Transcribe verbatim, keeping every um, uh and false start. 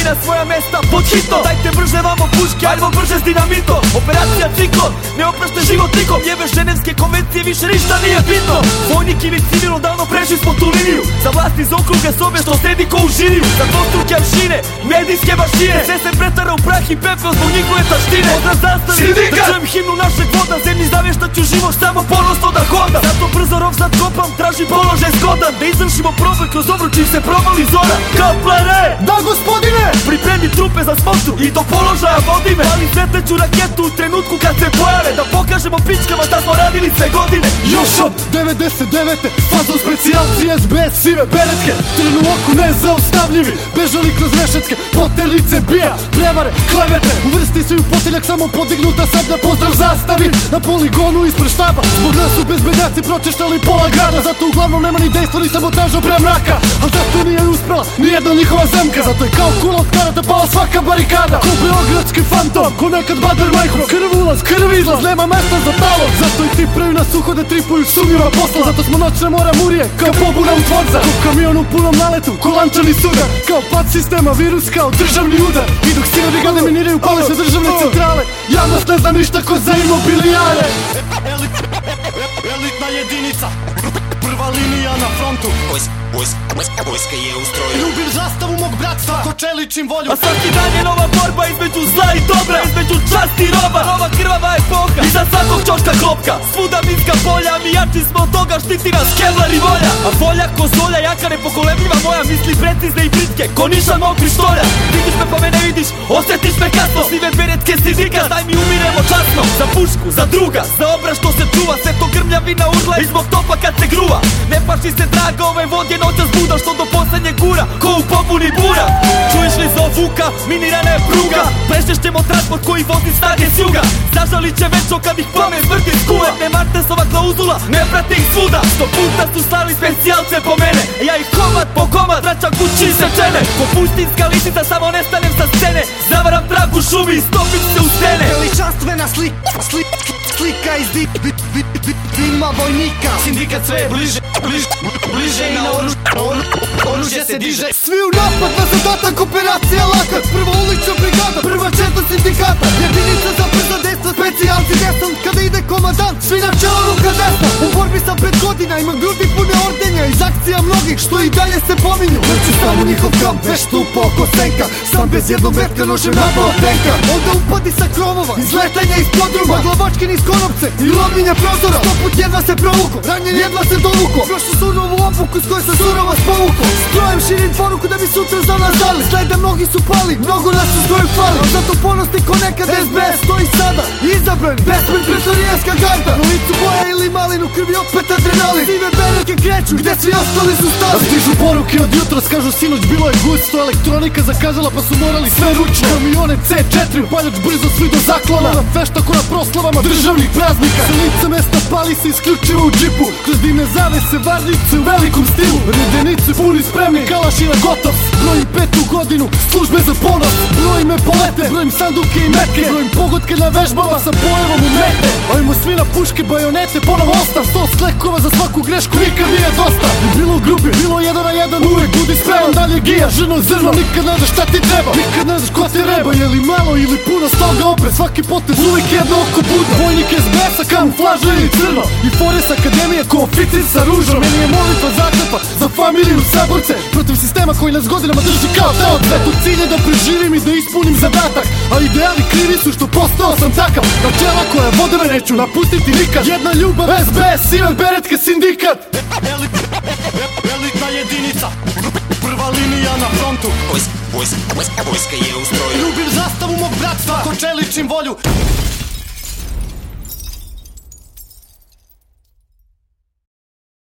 na svoja mesta pod hitno. Dajte brže vamo puške, ajmo brže s dinamitom. Operacija Ciklon, ne oprašte život nikom. Jebe ženevske konvencije, više ništa nije bitno. Vojnik ili civil, davno prešli smo tu liniju. Za vlast iz okruga sobe što sedi ko u žiriju. Za dvostruke aršine, medijske mašine. Sve se pretara u prah i pepeo zbog njihove taštine. Odraz zastavi, da čujem himnu našeg voda. Zemlji zavještaću život, samo ponosno da hoda. Zato brzo rov sad kopam, tražim položaj zgodan. Da izvršimo proboj kroz obručim se provali zora. Kaplare, da gospodine, pripremi trupe za smotu i do položaja vodi me. Ali svetleću raketu u trenutku kad se pojave. Da pokažemo pičkama šta smo radili sve godine. Još od devedeset devete fazon specijalci S B S sive beretke. Tren u oku nezaustavljivi, bežali kroz rešetke. Poternice bija, prevare, klevete. U vrsti su u poteljak samo podignuta sablja. Pozdrav zastavi na poligonu ispred štaba. Zbog nas su bezbednjaci pročeštali pola grada. Zato uglavnom nema ni dejstva ni sabotaža pre mraka. Al zato nije uspela nijedna njihova zemka. Zato je kao kula od karata pala svaka barikada. Ko beogradski fantom, ko nekad Bader Majhro. Krv ulaz, krv izlaz, nema mesta za talog. Zato i ti previ nas uhode tripuju sumnjiva posla. Zato smo noćne mora murije, kao pobuna u tvorca. Ko kamion u punom naletu, ko lančani sudar. Kao pad sistema, virus kao državni udar. I dok sine brigade miniraju, pale se državne centrale. Javnost ne zna ništa ko za imobilijare. Elitna jedinica, prva linija na frontu. Vojska je u stroju. Ljubim zastavu mog bratstva, ko čeličim volju. A svaki dan je nova borba između zla i dobra, između časti i roba. Nova krvava epoha, iza svakog čoška klopka. Svuda minska polja, mi jači smo od toga, štiti nas Kevlar i volja. A volja ko zolja, jaka nepokolebljiva moja. Misli precizne i britke, ko nišan mog pištolja. Vidiš me pa me ne vidiš, osjetiš me kasno. Sive beretke sindikat, daj mi umiremo časno. Za pušku, za druga, za obraz što se čuva. Sve to grmljavina urla i zbog topa kad se gruva. Ne paši se draga ove vodje noća zbuda, što do poslednje gura, ko u pobuni bura. Čuješ li zov vuka, minirana je pruga. Prešćemo transport koji vozi snage s juga. Zažalit će večno kad ih plamen smrti skule. Ne Martesova klauzula, ne prate ih svuda. Sto puta su slali specijalce po mene, ja ih komad po komad vraćam kući sečene. Ko pustinska lisica samo nestanem sa scene. Zavaram trag u šumi i stopim se u stene. Veličanstvena slika, slika, slika iz di, di, di, di, dima vojnika. Sindikat sve je bliže, bliže, bliže i na oružje se diže. Svi u napad na zadatak, operacija lakat. Prva ulična brigada, prva četa sindikata. Jedinica za brza dejstva, specijalci desant. Kada ide komandant, svi na čelo ruka desna. U borbi sam pet godina, imam grudi pune ordenja. Iz akcija mnogih, što i dalje se pominju. Vrću samo njihov kamp, već tupa oko senka. Sam bez jednog metka nožem napao tenka. Onda upadi sa krovova, izletanja iz podruma. Glavačke niz konopce i lomljenja prozora. Sto put jedva se provuko, ranjen jedva se dovuko. Prošlo surovu obuku s kojoj sam surova spovuko. Strojem širim poruku da bi sutra za nas dali. Sleda mnogi su pali, mnogo nas u stroju fali. A zato ponosni ko nekad S B S stoji sada izabran, besmen pretorijanska garda. Na licu boja ili malinu, krvi opet adrenalin. Sive beretke kreću, gde svi ostali su stali. A stižu poruke od jutra, skažu sinoć bilo je gusto. Elektronika zakazala pa su morali sve ručno. Kamione C četiri, upaljač brzo svi do zaklona. Na fešta ko na proslavama državnih praznika. Sa lica mesta pali se isključivo u džipu. Kroz dimne zavese, varnice u velikom stilu. Redenici puni spremni, kalašina gotov. Brojim petu godinu, službe za ponos. Brojim epolete, brojim sanduke i metke. Brojim pogodke na vežbama sa pojevom u mete. Ajmo svi na puške, bajonete, ponovo ostav. Sto sklekova za svaku grešku, nikad nije dosta. I bilo u grupi, bilo jedan na jedan, uvek budi spreman. Dalje gija, žrno zrno, nikad ne znaš šta ti treba. Nikad ne znaš ko te reba, je li malo ili puno. Stoga opre, svaki potez, uvijek jedno oko buda. Vojnik S B S-a, kamuflaža ili crno. I Fores akademije, ko oficir sa ružom. Meni je molitva zaklepa za familiju saborce. Protiv sistema koji nas godinama drži kao taoc. Zato cilj je da preživim i da ispunim zadatak. A ideali krivi su što postao sam takav. Načela koja vode me neću napustiti nikad. Jedna ljubav, S B S, sive beretke, sindikat. Elitna jedinica, prva linija na frontu. Vojska je u stroju. Ljubim zastavu mog bratstva, ko čeličim volju.